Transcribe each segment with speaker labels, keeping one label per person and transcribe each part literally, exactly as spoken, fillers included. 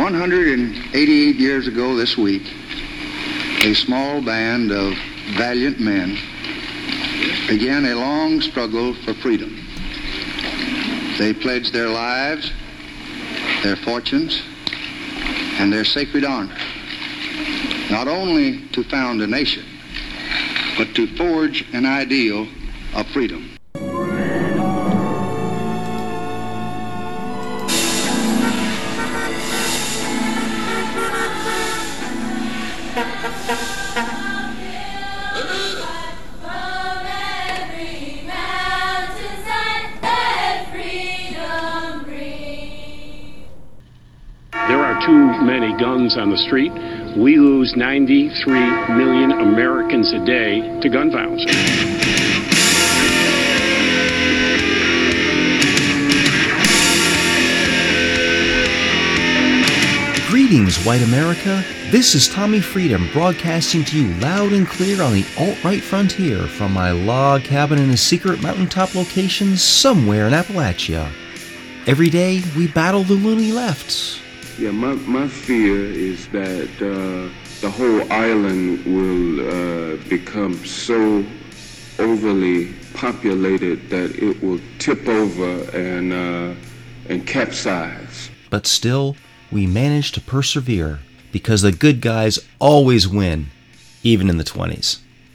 Speaker 1: one hundred eighty-eight years ago this week, a small band of valiant men began a long struggle for freedom. They pledged their lives, their fortunes, and their sacred honor, not only to found a nation, but to forge an ideal of freedom.
Speaker 2: Too many guns on the street. We lose ninety-three million Americans a day to gun violence.
Speaker 3: Greetings, white America. This is Tommy Freedom broadcasting to you loud and clear on the alt-right frontier from my log cabin in a secret mountaintop location somewhere in Appalachia. Every day, we battle the loony left.
Speaker 4: Yeah, my, my fear is that uh, the whole island will uh, become so overly populated that it will tip over and uh, and capsize.
Speaker 3: But still, we manage to persevere because the good guys always win, even in the twenties.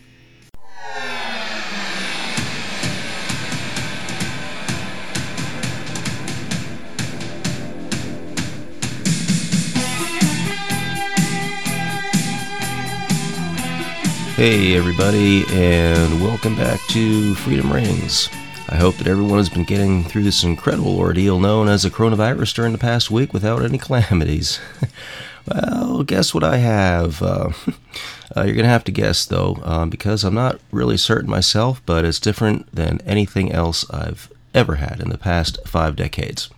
Speaker 3: Hey everybody, and welcome back to Freedom Rings. I hope that everyone has been getting through this incredible ordeal known as the coronavirus during the past week without any calamities. Well, guess what I have? Uh, uh, you're going to have to guess, though, um, because I'm not really certain myself, but it's different than anything else I've ever had in the past five decades.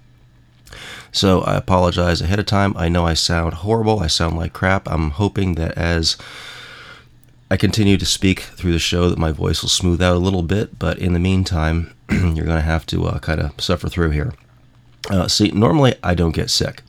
Speaker 3: So I apologize ahead of time. I know I sound horrible. I sound like crap. I'm hoping that as I continue to speak through the show that my voice will smooth out a little bit, but in the meantime, you're going to have to uh, kind of suffer through here. Uh, see, normally I don't get sick.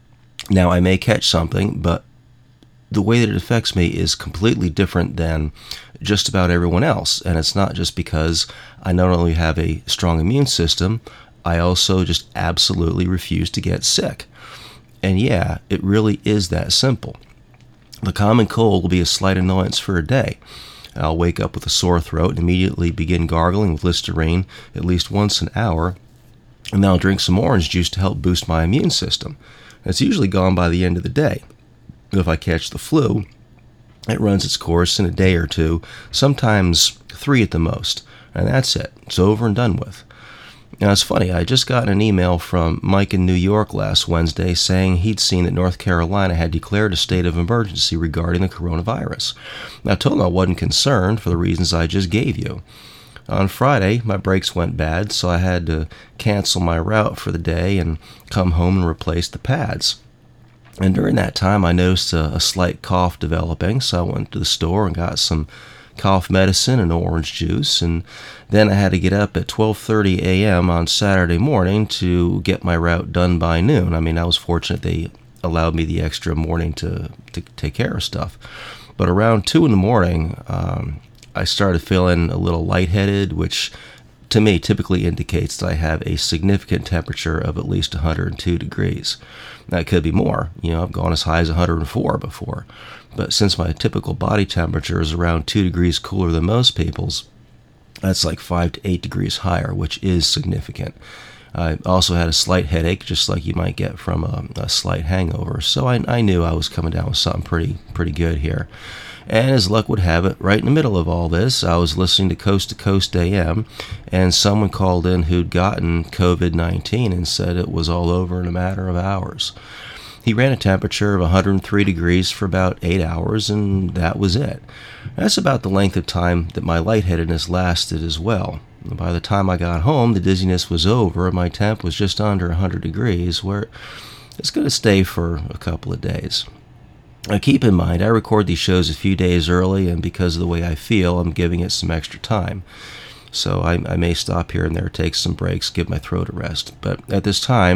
Speaker 3: Now, I may catch something, but the way that it affects me is completely different than just about everyone else. And it's not just because I not only have a strong immune system, I also just absolutely refuse to get sick. And yeah, it really is that simple. The common cold will be a slight annoyance for a day. I'll wake up with a sore throat and immediately begin gargling with Listerine at least once an hour, and then I'll drink some orange juice to help boost my immune system. It's usually gone by the end of the day. If I catch the flu, it runs its course in a day or two, sometimes three at the most, and that's it. It's over and done with. Now, it's funny, I just got an email from Mike in New York last Wednesday saying he'd seen that North Carolina had declared a state of emergency regarding the coronavirus. Now, I told him I wasn't concerned for the reasons I just gave you. On Friday, my brakes went bad, so I had to cancel my route for the day and come home and replace the pads. And during that time, I noticed a, a slight cough developing, so I went to the store and got some cough medicine and orange juice, and then I had to get up at twelve thirty a.m. on Saturday morning to get my route done by noon. I mean, I was fortunate they allowed me the extra morning to, to take care of stuff. But around two in the morning, um, I started feeling a little lightheaded, which to me typically indicates that I have a significant temperature of at least one hundred two degrees. Now, it could be more. You know, I've gone as high as one hundred four before. But since my typical body temperature is around two degrees cooler than most people's, that's like five to eight degrees higher, which is significant. I also had a slight headache, just like you might get from a, a slight hangover. So I, I knew I was coming down with something pretty pretty good here. And as luck would have it, right in the middle of all this, I was listening to Coast to Coast A M, and someone called in who'd gotten covid nineteen and said it was all over in a matter of hours. He ran a temperature of one hundred three degrees for about eight hours, and that was it. That's about the length of time that my lightheadedness lasted as well. By the time I got home, the dizziness was over, and my temp was just under one hundred degrees, where it's going to stay for a couple of days. Now, keep in mind, I record these shows a few days early, and because of the way I feel, I'm giving it some extra time. So I, I may stop here and there, take some breaks, give my throat a rest. But at this time,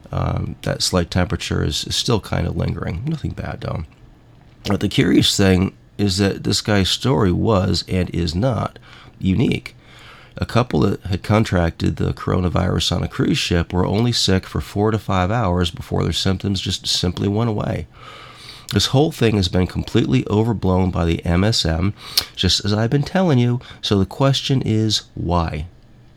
Speaker 3: Um, that slight temperature is, is still kind of lingering. Nothing bad, though. But the curious thing is that this guy's story was, and is not, unique. A couple that had contracted the coronavirus on a cruise ship were only sick for four to five hours before their symptoms just simply went away. This whole thing has been completely overblown by the M S M, just as I've been telling you, so the question is, why?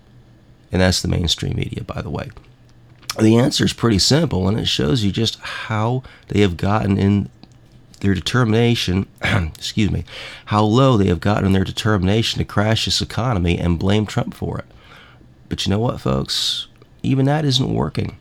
Speaker 3: And that's the mainstream media, by the way. The answer is pretty simple, and it shows you just how they have gotten in their determination, excuse me, how low they have gotten in their determination to crash this economy and blame Trump for it. But you know what, folks? Even that isn't working.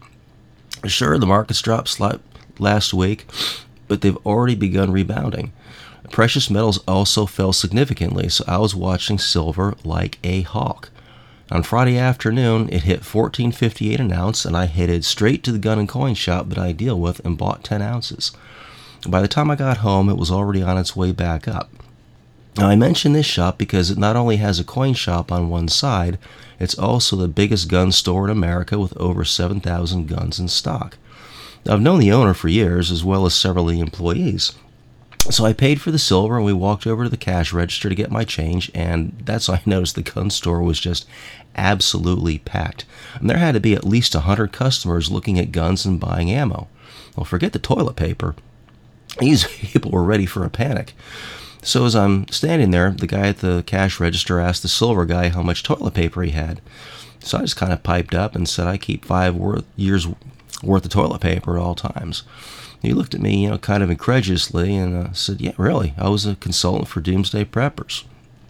Speaker 3: Sure, the markets dropped slight last week, but they've already begun rebounding. Precious metals also fell significantly, so I was watching silver like a hawk. On Friday afternoon, it hit fourteen fifty-eight an ounce, and I headed straight to the gun and coin shop that I deal with and bought ten ounces. By the time I got home, it was already on its way back up. Now, I mention this shop because it not only has a coin shop on one side, it's also the biggest gun store in America with over seven thousand guns in stock. Now, I've known the owner for years, as well as several of the employees. So I paid for the silver, and we walked over to the cash register to get my change, and that's when I noticed the gun store was just absolutely packed. And there had to be at least one hundred customers looking at guns and buying ammo. Well, forget the toilet paper. These people were ready for a panic. So as I'm standing there, the guy at the cash register asked the silver guy how much toilet paper he had. So I just kind of piped up and said I keep five worth, years worth of toilet paper at all times. He looked at me, you know, kind of incredulously, and uh, said, yeah, really, I was a consultant for Doomsday Preppers.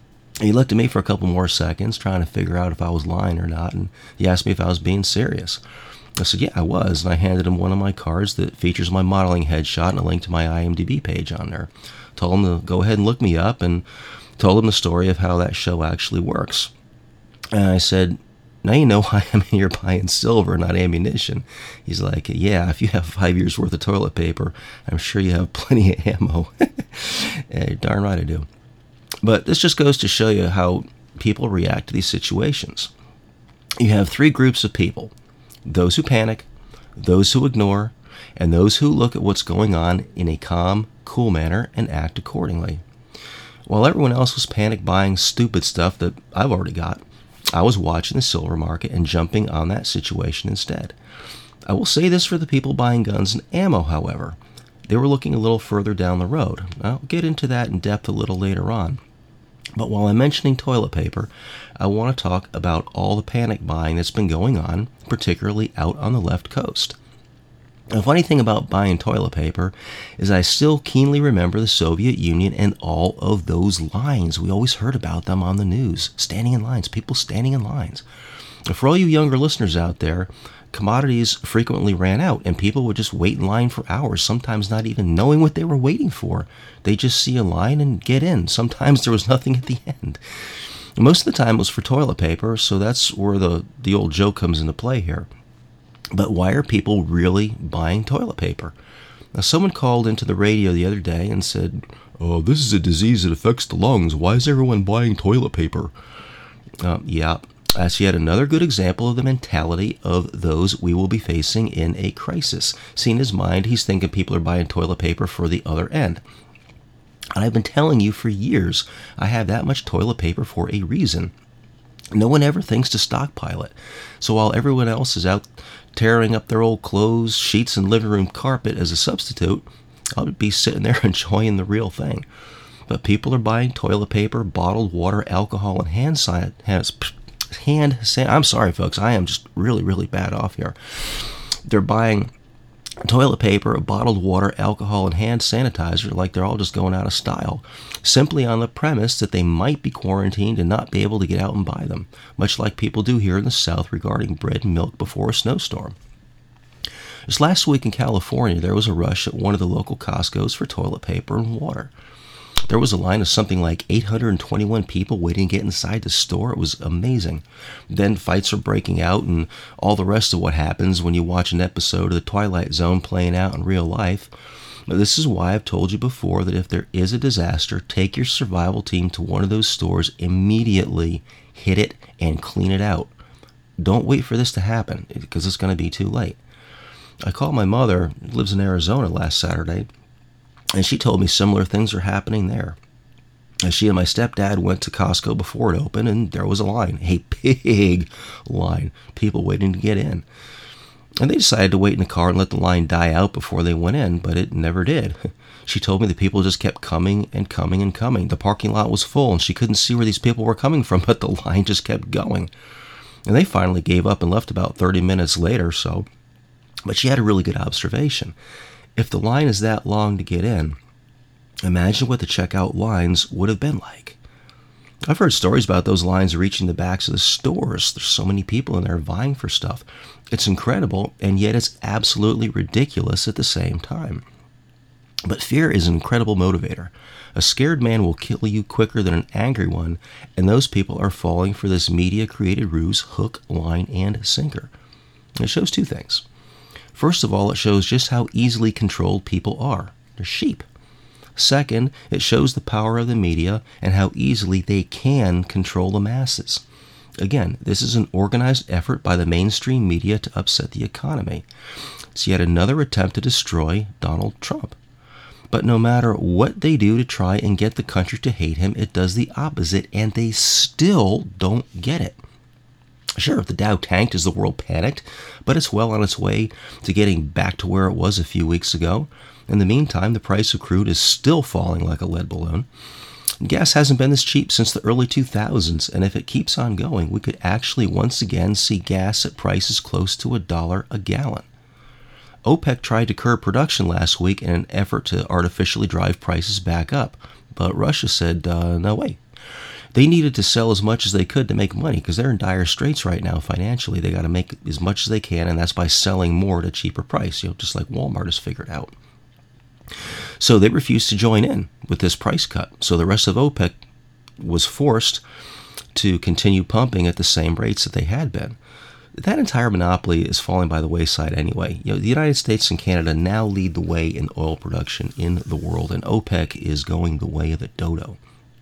Speaker 3: He looked at me for a couple more seconds, trying to figure out if I was lying or not, and he asked me if I was being serious. I said, yeah, I was, and I handed him one of my cards that features my modeling headshot and a link to my I M D B page on there. Told him to go ahead and look me up, and told him the story of how that show actually works. And I said, now you know why I'm here buying silver, not ammunition. He's like, yeah, if you have five years worth of toilet paper, I'm sure you have plenty of ammo. Yeah, darn right I do. But this just goes to show you how people react to these situations. You have three groups of people: those who panic, those who ignore, and those who look at what's going on in a calm, cool manner and act accordingly. While everyone else was panic buying stupid stuff that I've already got, I was watching the silver market and jumping on that situation instead. I will say this for the people buying guns and ammo, however. They were looking a little further down the road. I'll get into that in depth a little later on. But while I'm mentioning toilet paper, I want to talk about all the panic buying that's been going on, particularly out on the left coast. The funny thing about buying toilet paper is I still keenly remember the Soviet Union and all of those lines. We always heard about them on the news, standing in lines, people standing in lines. And for all you younger listeners out there, commodities frequently ran out, and people would just wait in line for hours, sometimes not even knowing what they were waiting for. They just see a line and get in. Sometimes there was nothing at the end. Most of the time it was for toilet paper, so that's where the, the old joke comes into play here. But why are people really buying toilet paper? Now, someone called into the radio the other day and said, oh, this is a disease that affects the lungs. Why is everyone buying toilet paper? Uh, yeah, that's yet another good example of the mentality of those we will be facing in a crisis. See, in his mind, he's thinking people are buying toilet paper for the other end. And I've been telling you for years, I have that much toilet paper for a reason. No one ever thinks to stockpile it. So while everyone else is out tearing up their old clothes, sheets, and living room carpet as a substitute, I'll be sitting there enjoying the real thing. But people are buying toilet paper, bottled water, alcohol, and hand san- hand, hand san- I'm sorry, folks. I am just really, really bad off here. They're buying toilet paper, bottled water, alcohol, and hand sanitizer like they're all just going out of style, simply on the premise that they might be quarantined and not be able to get out and buy them, much like people do here in the South regarding bread and milk before a snowstorm. Just last week in California, there was a rush at one of the local Costco's for toilet paper and water. There was a line of something like eight hundred twenty-one people waiting to get inside the store. It was amazing. Then fights are breaking out and all the rest of what happens when you watch an episode of The Twilight Zone playing out in real life. But this is why I've told you before that if there is a disaster, take your survival team to one of those stores immediately, hit it, and clean it out. Don't wait for this to happen because it's going to be too late. I called my mother, who lives in Arizona, last Saturday, and she told me similar things are happening there. And she and my stepdad went to Costco before it opened, and there was a line, a big line, people waiting to get in. And they decided to wait in the car and let the line die out before they went in, but it never did. She told me the people just kept coming and coming and coming. The parking lot was full, and she couldn't see where these people were coming from, but the line just kept going. And they finally gave up and left about thirty minutes later, so. But she had a really good observation. If the line is that long to get in, imagine what the checkout lines would have been like. I've heard stories about those lines reaching the backs of the stores. There's so many people in there vying for stuff. It's incredible, and yet it's absolutely ridiculous at the same time. But fear is an incredible motivator. A scared man will kill you quicker than an angry one, and those people are falling for this media-created ruse, hook, line, and sinker. And it shows two things. First of all, it shows just how easily controlled people are. They're sheep. Second, it shows the power of the media and how easily they can control the masses. Again, this is an organized effort by the mainstream media to upset the economy. It's yet another attempt to destroy Donald Trump. But no matter what they do to try and get the country to hate him, it does the opposite, and they still don't get it. Sure, the Dow tanked as the world panicked, but it's well on its way to getting back to where it was a few weeks ago. In the meantime, the price of crude is still falling like a lead balloon. Gas hasn't been this cheap since the early two thousands, and if it keeps on going, we could actually once again see gas at prices close to a dollar a gallon. OPEC tried to curb production last week in an effort to artificially drive prices back up, but Russia said, uh, no way. They needed to sell as much as they could to make money because they're in dire straits right now financially. They got to make as much as they can, and that's by selling more at a cheaper price, you know, just like Walmart has figured out. So they refused to join in with this price cut. So the rest of OPEC was forced to continue pumping at the same rates that they had been. That entire monopoly is falling by the wayside anyway. You know, the United States and Canada now lead the way in oil production in the world, and OPEC is going the way of the dodo.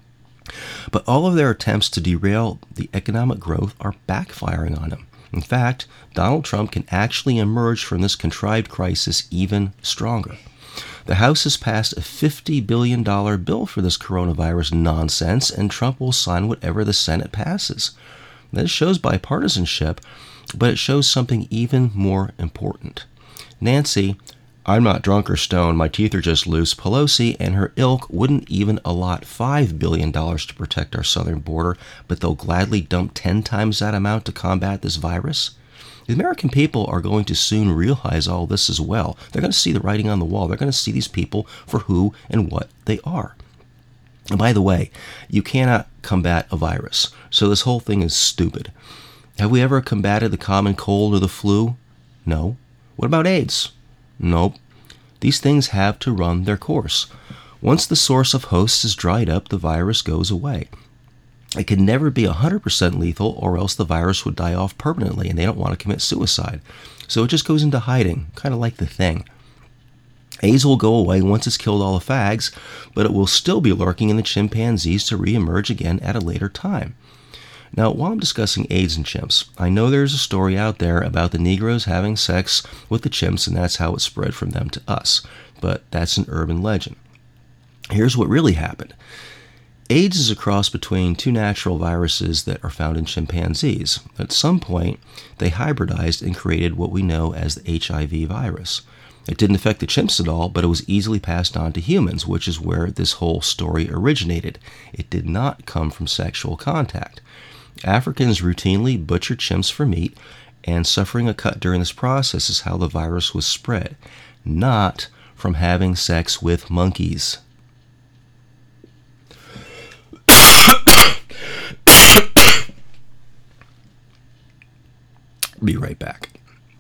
Speaker 3: But all of their attempts to derail the economic growth are backfiring on them. In fact, Donald Trump can actually emerge from this contrived crisis even stronger. The House has passed a fifty billion dollars bill for this coronavirus nonsense, and Trump will sign whatever the Senate passes. This shows bipartisanship, but it shows something even more important. Nancy, I'm not drunk or stoned, my teeth are just loose, Pelosi and her ilk wouldn't even allot five billion dollars to protect our southern border, but they'll gladly dump ten times that amount to combat this virus. The American people are going to soon realize all this as well. They're going to see the writing on the wall. They're going to see these people for who and what they are. And by the way, you cannot combat a virus, so this whole thing is stupid. Have we ever combated the common cold or the flu? No. What about AIDS? Nope. These things have to run their course. Once the source of hosts is dried up, the virus goes away. It can never be one hundred percent lethal, or else the virus would die off permanently, and they don't want to commit suicide. So it just goes into hiding, kind of like the Thing. AIDS will go away once it's killed all the fags, but it will still be lurking in the chimpanzees to reemerge again at a later time. Now, while I'm discussing AIDS and chimps, I know there's a story out there about the Negroes having sex with the chimps, and that's how it spread from them to us. But that's an urban legend. Here's what really happened. AIDS is a cross between two natural viruses that are found in chimpanzees. At some point, they hybridized and created what we know as the H I V virus. It didn't affect the chimps at all, but it was easily passed on to humans, which is where this whole story originated. It did not come from sexual contact. Africans routinely butchered chimps for meat, and suffering a cut during this process is how the virus was spread, not from having sex with monkeys. Be right back.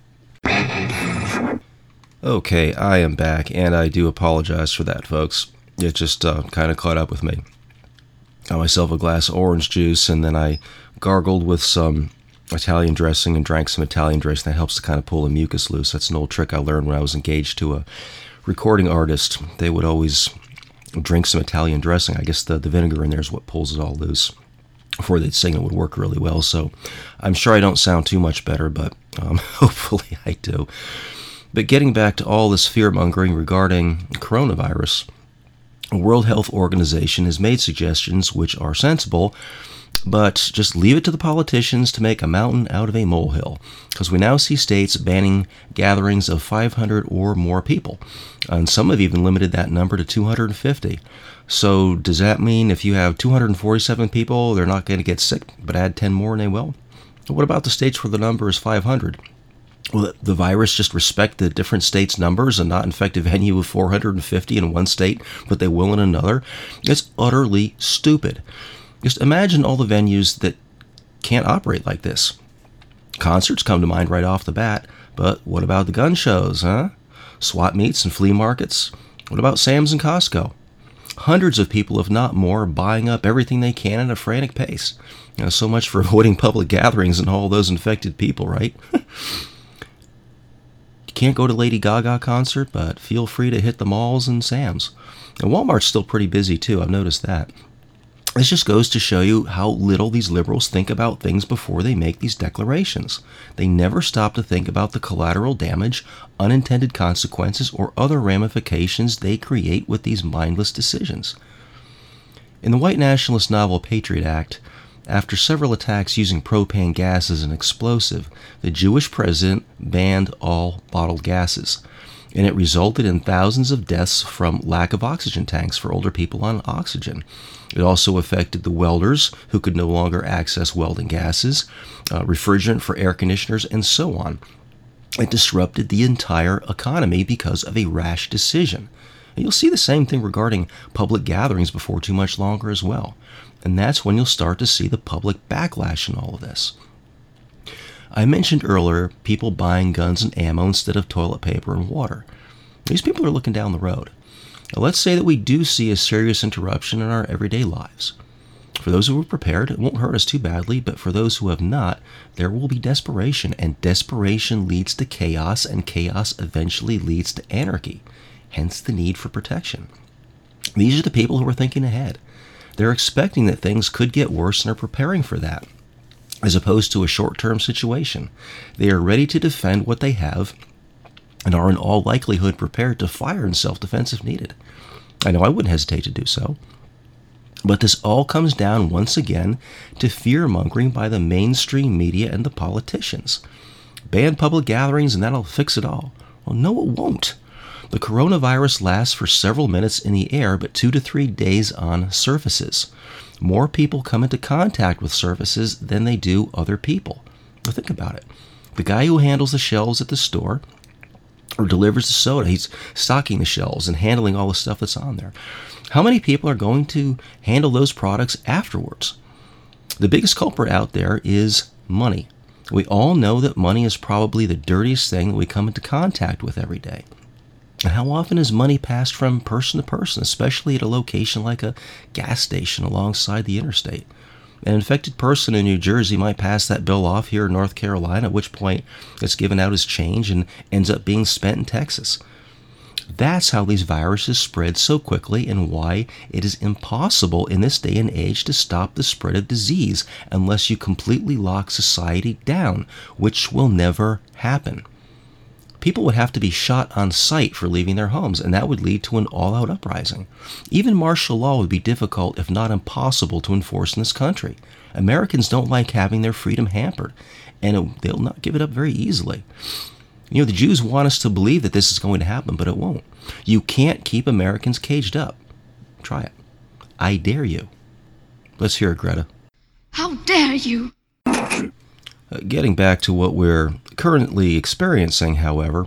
Speaker 3: Okay, I am back, and I do apologize for that, folks. It just uh, kind of caught up with me. Got myself a glass of orange juice, and then I gargled with some Italian dressing and drank some Italian dressing. That helps to kind of pull the mucus loose. That's an old trick I learned when I was engaged to a recording artist. They would always drink some Italian dressing. I guess the, the vinegar in there is what pulls it all loose. Before they'd sing, it would work really well. So I'm sure I don't sound too much better, but um, hopefully I do. But getting back to all this fear-mongering regarding coronavirus, the World Health Organization has made suggestions which are sensible, but just leave it to the politicians to make a mountain out of a molehill, because we now see states banning gatherings of five hundred or more people, and some have even limited that number to two hundred fifty. So does that mean if you have two hundred forty-seven people, they're not going to get sick, but add ten more and they will? What about the states where the number is five hundred? Will the virus just respect the different states' numbers and not infect a venue with four hundred fifty in one state, but they will in another? It's utterly stupid. Just imagine all the venues that can't operate like this. Concerts come to mind right off the bat, but what about the gun shows, huh? Swap meets and flea markets? What about Sam's and Costco? Hundreds of people, if not more, are buying up everything they can at a frantic pace. You know, so much for avoiding public gatherings and all those infected people, right? Can't go to Lady Gaga concert, but feel free to hit the malls and Sam's. And Walmart's still pretty busy too, I've noticed that. This just goes to show you how little these liberals think about things before they make these declarations. They never stop to think about the collateral damage, unintended consequences, or other ramifications they create with these mindless decisions. In the white nationalist novel Patriot Act, after several attacks using propane gas as an explosive, the Jewish president banned all bottled gases, and it resulted in thousands of deaths from lack of oxygen tanks for older people on oxygen. It also affected the welders, who could no longer access welding gases, uh, refrigerant for air conditioners, and so on. It disrupted the entire economy because of a rash decision. And you'll see the same thing regarding public gatherings before too much longer as well. And that's when you'll start to see the public backlash in all of this. I mentioned earlier people buying guns and ammo instead of toilet paper and water. These people are looking down the road. Now, let's say that we do see a serious interruption in our everyday lives. For those who are prepared, it won't hurt us too badly, but for those who have not, there will be desperation, and desperation leads to chaos, and chaos eventually leads to anarchy, hence the need for protection. These are the people who are thinking ahead. They're expecting that things could get worse and are preparing for that, as opposed to a short-term situation. They are ready to defend what they have and are in all likelihood prepared to fire in self-defense if needed. I know I wouldn't hesitate to do so. But this all comes down once again to fear-mongering by the mainstream media and the politicians. Ban public gatherings and that'll fix it all. Well, no, it won't. The coronavirus lasts for several minutes in the air, but two to three days on surfaces. More people come into contact with surfaces than they do other people. Now think about it. The guy who handles the shelves at the store or delivers the soda, he's stocking the shelves and handling all the stuff that's on there. How many people are going to handle those products afterwards? The biggest culprit out there is money. We all know that money is probably the dirtiest thing that we come into contact with every day. And how often is money passed from person to person, especially at a location like a gas station alongside the interstate? An infected person in New Jersey might pass that bill off here in North Carolina, at which point it's given out as change and ends up being spent in Texas. That's how these viruses spread so quickly, and why it is impossible in this day and age to stop the spread of disease unless you completely lock society down, which will never happen. People would have to be shot on sight for leaving their homes, and that would lead to an all-out uprising. Even martial law would be difficult, if not impossible, to enforce in this country. Americans don't like having their freedom hampered, and it, they'll not give it up very easily. You know, the Jews want us to believe that this is going to happen, but it won't. You can't keep Americans caged up. Try it. I dare you. Let's hear it, Greta.
Speaker 5: How dare you?
Speaker 3: Uh, getting back to what we're currently experiencing, however,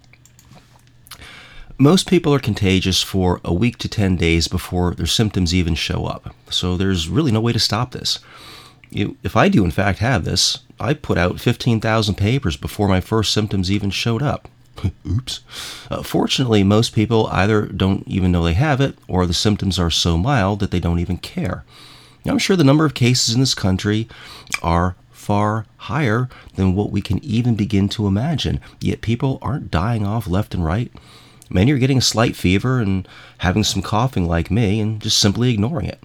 Speaker 3: most people are contagious for a week to ten days before their symptoms even show up. So there's really no way to stop this. You, if I do in fact have this, I put out fifteen thousand papers before my first symptoms even showed up. Oops. Uh, fortunately, most people either don't even know they have it, or the symptoms are so mild that they don't even care. Now, I'm sure the number of cases in this country are far higher than what we can even begin to imagine, yet people aren't dying off left and right. Many are getting a slight fever and having some coughing like me and just simply ignoring it.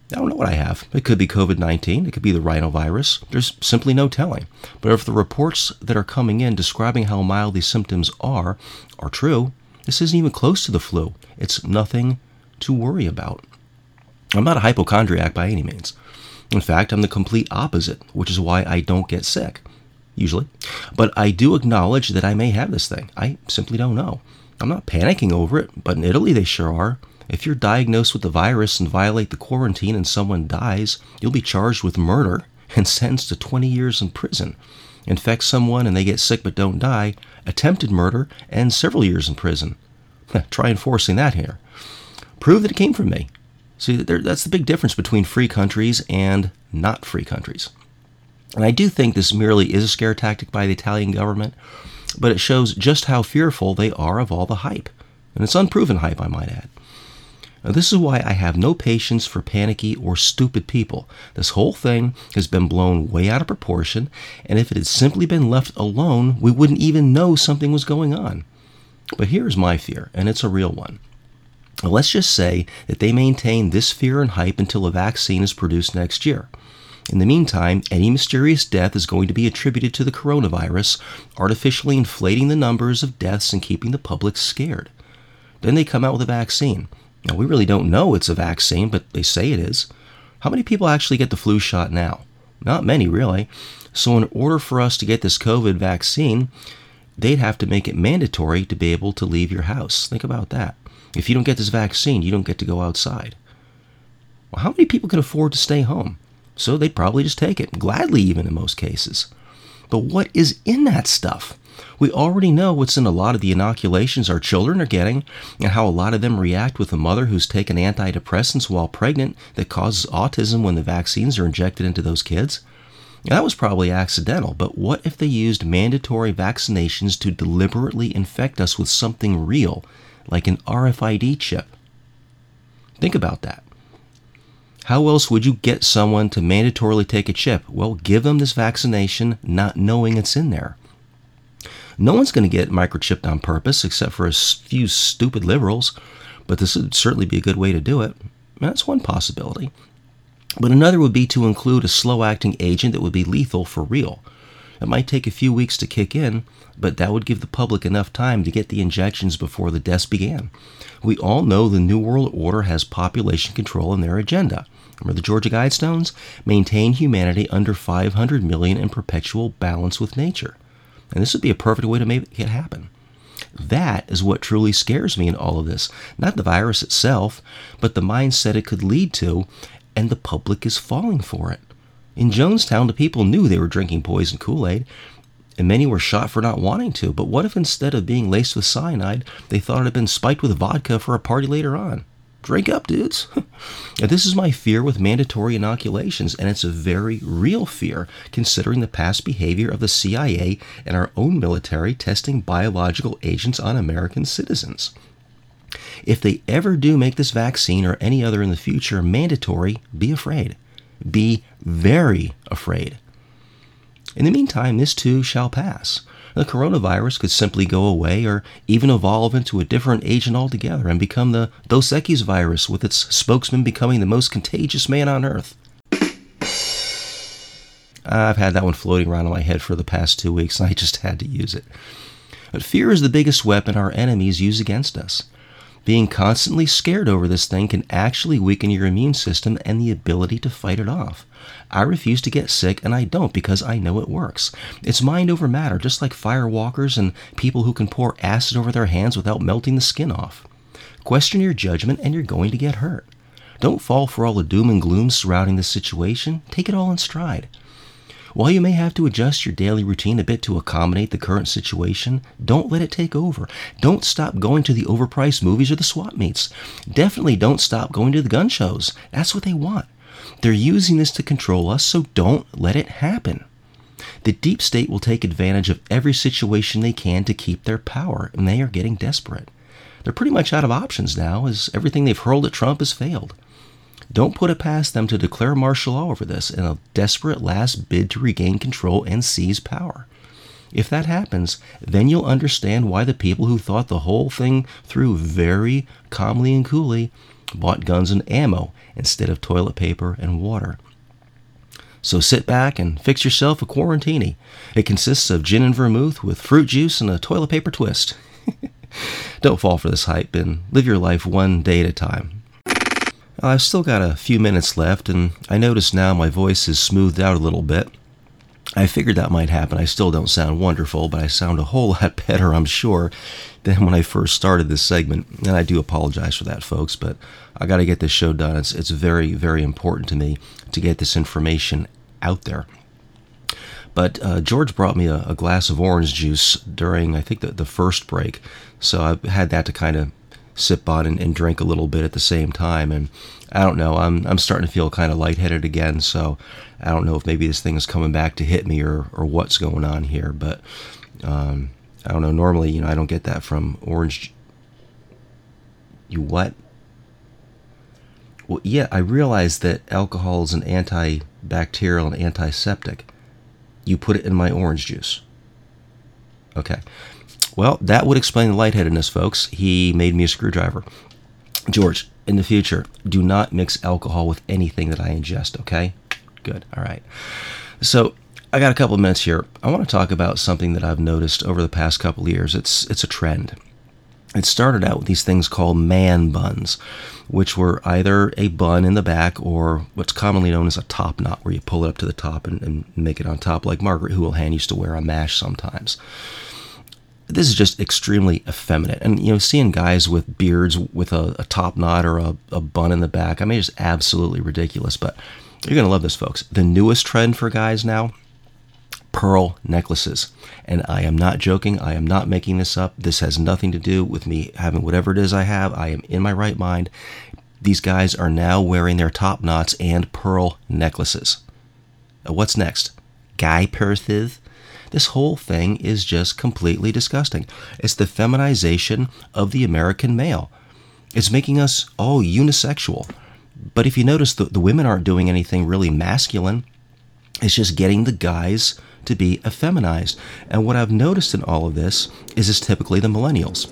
Speaker 3: I don't know what I have. It could be COVID nineteen. It could be the rhinovirus. There's simply no telling. But if the reports that are coming in describing how mild these symptoms are are true, this isn't even close to the flu. It's nothing to worry about. I'm not a hypochondriac by any means. In fact, I'm the complete opposite, which is why I don't get sick, usually. But I do acknowledge that I may have this thing. I simply don't know. I'm not panicking over it, but in Italy they sure are. If you're diagnosed with the virus and violate the quarantine and someone dies, you'll be charged with murder and sentenced to twenty years in prison. Infect someone and they get sick but don't die, attempted murder, and several years in prison. Try enforcing that here. Prove that it came from me. See, that's the big difference between free countries and not free countries. And I do think this merely is a scare tactic by the Italian government, but it shows just how fearful they are of all the hype. And it's unproven hype, I might add. Now, this is why I have no patience for panicky or stupid people. This whole thing has been blown way out of proportion, and if it had simply been left alone, we wouldn't even know something was going on. But here's my fear, and it's a real one. Now, let's just say that they maintain this fear and hype until a vaccine is produced next year. In the meantime, any mysterious death is going to be attributed to the coronavirus, artificially inflating the numbers of deaths and keeping the public scared. Then they come out with a vaccine. Now, we really don't know it's a vaccine, but they say it is. How many people actually get the flu shot now? Not many, really. So in order for us to get this COVID vaccine, they'd have to make it mandatory to be able to leave your house. Think about that. If you don't get this vaccine, you don't get to go outside. Well, how many people can afford to stay home? So they'd probably just take it, gladly even in most cases. But what is in that stuff? We already know what's in a lot of the inoculations our children are getting and how a lot of them react with a mother who's taken antidepressants while pregnant that causes autism when the vaccines are injected into those kids. Now, that was probably accidental, but what if they used mandatory vaccinations to deliberately infect us with something real, like an R F I D chip? Think about that. How else would you get someone to mandatorily take a chip? Well, give them this vaccination not knowing it's in there. No one's going to get microchipped on purpose except for a few stupid liberals, but this would certainly be a good way to do it. That's one possibility. But another would be to include a slow-acting agent that would be lethal for real. It might take a few weeks to kick in, but that would give the public enough time to get the injections before the deaths began. We all know the New World Order has population control in their agenda. Remember the Georgia Guidestones? Maintain humanity under five hundred million in perpetual balance with nature. And this would be a perfect way to make it happen. That is what truly scares me in all of this. Not the virus itself, but the mindset it could lead to, and the public is falling for it. In Jonestown, the people knew they were drinking poison Kool-Aid, and many were shot for not wanting to. But what if instead of being laced with cyanide, they thought it had been spiked with vodka for a party later on? Drink up, dudes. This is my fear with mandatory inoculations, and it's a very real fear considering the past behavior of the C I A and our own military testing biological agents on American citizens. If they ever do make this vaccine or any other in the future mandatory, be afraid. Be very afraid. In the meantime, this too shall pass. The coronavirus could simply go away or even evolve into a different agent altogether and become the Dos Equis virus, with its spokesman becoming the most contagious man on Earth. I've had that one floating around in my head for the past two weeks, and I just had to use it. But fear is the biggest weapon our enemies use against us. Being constantly scared over this thing can actually weaken your immune system and the ability to fight it off. I refuse to get sick, and I don't because I know it works. It's mind over matter, just like firewalkers and people who can pour acid over their hands without melting the skin off. Question your judgment and you're going to get hurt. Don't fall for all the doom and gloom surrounding this situation. Take it all in stride. While you may have to adjust your daily routine a bit to accommodate the current situation, don't let it take over. Don't stop going to the overpriced movies or the swap meets. Definitely don't stop going to the gun shows. That's what they want. They're using this to control us, so don't let it happen. The deep state will take advantage of every situation they can to keep their power, and they are getting desperate. They're pretty much out of options now, as everything they've hurled at Trump has failed. Don't put it past them to declare martial law over this in a desperate last bid to regain control and seize power. If that happens, then you'll understand why the people who thought the whole thing through very calmly and coolly bought guns and ammo instead of toilet paper and water. So sit back and fix yourself a quarantini. It consists of gin and vermouth with fruit juice and a toilet paper twist. Don't fall for this hype and live your life one day at a time. I've still got a few minutes left, and I notice now my voice is smoothed out a little bit. I figured that might happen. I still don't sound wonderful, but I sound a whole lot better, I'm sure, than when I first started this segment. And I do apologize for that, folks, but I got to get this show done. It's, it's very, very important to me to get this information out there. But uh, George brought me a, a glass of orange juice during, I think, the, the first break. So I've had that to kind of sip on and, and drink a little bit at the same time. And I don't know, I'm I'm starting to feel kind of lightheaded again. So I don't know if maybe this thing is coming back to hit me or, or what's going on here. But um, I don't know. Normally, you know, I don't get that from orange. You what? Well, yeah, I realize that alcohol is an antibacterial and antiseptic. You put it in my orange juice. Okay. Well, that would explain the lightheadedness, folks. He made me a screwdriver. George, in the future, do not mix alcohol with anything that I ingest, okay? Good. All right. So I got a couple of minutes here. I want to talk about something that I've noticed over the past couple of years. It's it's a trend. It started out with these things called man buns, which were either a bun in the back or what's commonly known as a top knot, where you pull it up to the top and, and make it on top, like Margaret Houlihan used to wear on MASH sometimes. This is just extremely effeminate. And, you know, seeing guys with beards with a, a top knot or a, a bun in the back, I mean, it's just absolutely ridiculous. But you're going to love this, folks. The newest trend for guys now, pearl necklaces. And I am not joking. I am not making this up. This has nothing to do with me having whatever it is I have. I am in my right mind. These guys are now wearing their top knots and pearl necklaces. Now, what's next? Guy purses? This whole thing is just completely disgusting. It's the feminization of the American male. It's making us all unisexual. But if you notice, the, the women aren't doing anything really masculine. It's just getting the guys to be effeminized. And what I've noticed in all of this is it's typically the millennials.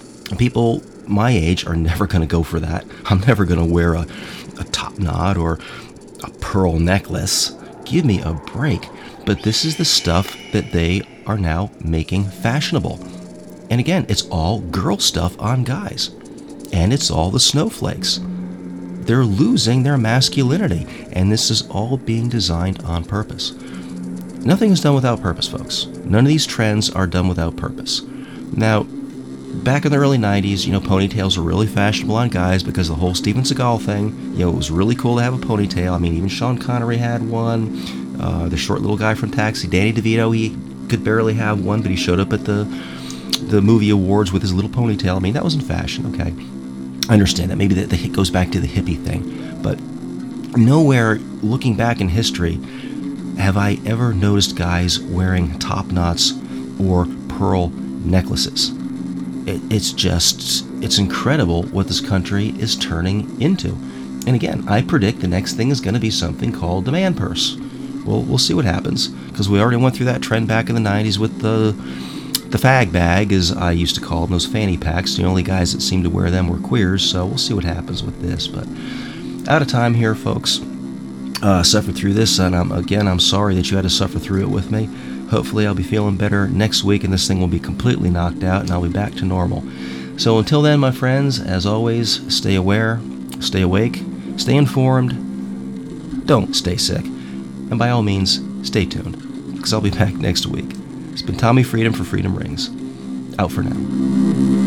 Speaker 3: People my age are never going to go for that. I'm never going to wear a, a top knot or a pearl necklace. Give me a break. But this is the stuff that they are now making fashionable. And again, it's all girl stuff on guys. And it's all the snowflakes. They're losing their masculinity. And this is all being designed on purpose. Nothing is done without purpose, folks. None of these trends are done without purpose. Now, back in the early nineties, you know, ponytails were really fashionable on guys because of the whole Steven Seagal thing. You know, it was really cool to have a ponytail. I mean, even Sean Connery had one. Uh, the short little guy from Taxi, Danny DeVito, he could barely have one, but he showed up at the the movie awards with his little ponytail. I mean, that was in fashion, okay? I understand that. Maybe the, the, it goes back to the hippie thing. But nowhere, looking back in history, have I ever noticed guys wearing top knots or pearl necklaces. It, it's just, it's incredible what this country is turning into. And again, I predict the next thing is going to be something called the man purse. Well, we'll see what happens, because we already went through that trend back in the nineties with the the fag bag, as I used to call them, those fanny packs. The only guys that seemed to wear them were queers, so we'll see what happens with this. But out of time here, folks. Uh, suffered through this, and I'm, again, I'm sorry that you had to suffer through it with me. Hopefully I'll be feeling better next week, and this thing will be completely knocked out, and I'll be back to normal. So until then, my friends, as always, stay aware, stay awake, stay informed, don't stay sick, and by all means, stay tuned, because I'll be back next week. It's been Tommy Freedom for Freedom Rings. Out for now.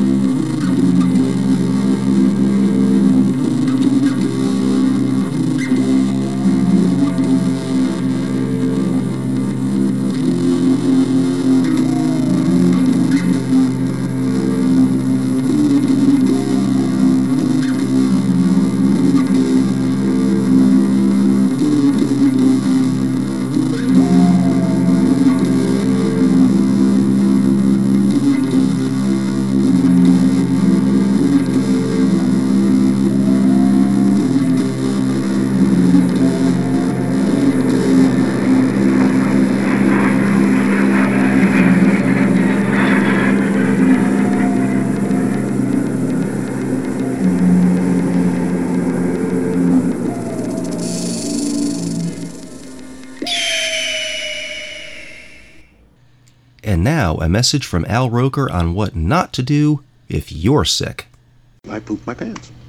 Speaker 3: And now, a message from Al Roker on what not to do if you're sick.
Speaker 6: I pooped my pants.